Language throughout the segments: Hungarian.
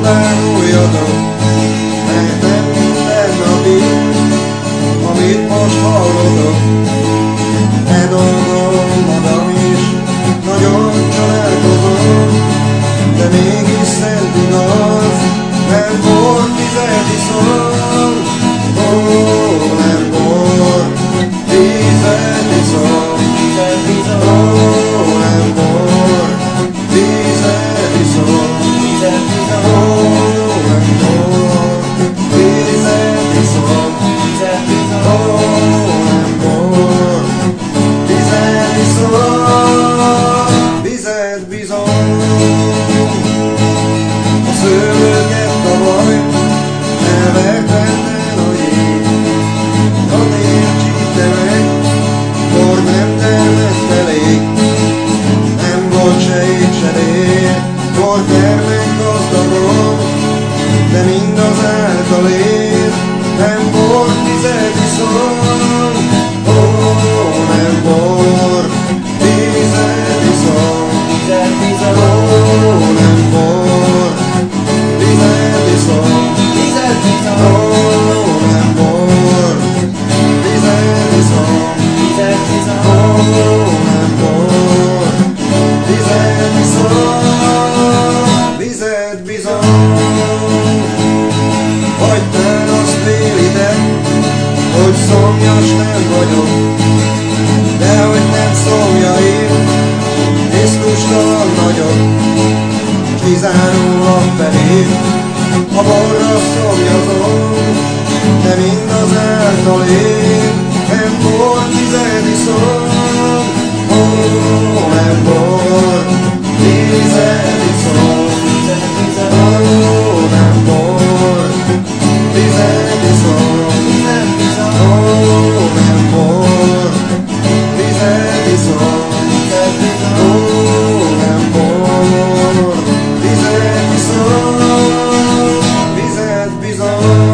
csodáluljatok, mert nem minden napi, amit most hallotok. E dolgom magam is nagyon csodálkozom, de mégis szent igaz, nem bor, vizet iszom. Ó, nem bor, vizet iszom. Ó, nem bor, vizet iszom. Ó, nem bor, vizet iszom. Ó, nem bor, vizet iszom. Vizet bizony. A szőlőket tavaly elvertette a jég, azért csípte meg, kor nem termett elég. Nem volt se ég, se lér, kor termett gazdagon, de mindazáltal ér, nem volt vizet iszom. Ó, nem volt vizet iszom. Ó, nem volt vizet iszom. Ó, nem volt vizet iszom. Ó, nem volt vizet iszom. Vizet bizony. Hagytál azt félidet, hogy szomjas nem vagyok, de hogy nem szomjaim, Krisztustalan nagyok. Kizárólag felé a borra szomjazom, de mindazáltal én nem bor, vizet iszom. Ó, nem bor, vizet iszom. Ó, nem bor, vizet iszom. Ó, nem bor, vizet iszom. Ó, nem bor, vizet iszom. Vizet bizony.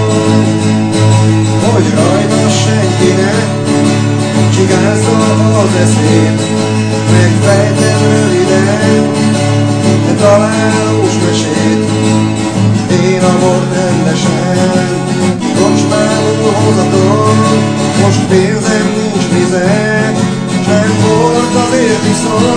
Hogy rajta senkinek csigázza az eszét, megfejtem röviden de találós mesét. Én a bort rendesen kocsmából hozatom, most pénzem nincs vizet, s nem volt azért iszom.